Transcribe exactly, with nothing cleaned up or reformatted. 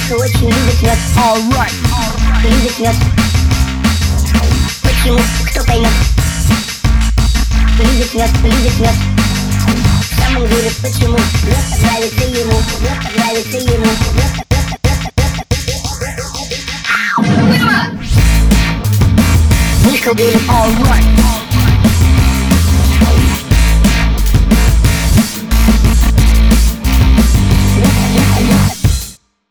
Мишка очень любит мед. Alright. Любит мед. Почему? Кто поймет? Любит мед, любит мед. В самом деле, почему? Мед нравится ему, мед нравится ему, мед. Мишка говорит, Alright.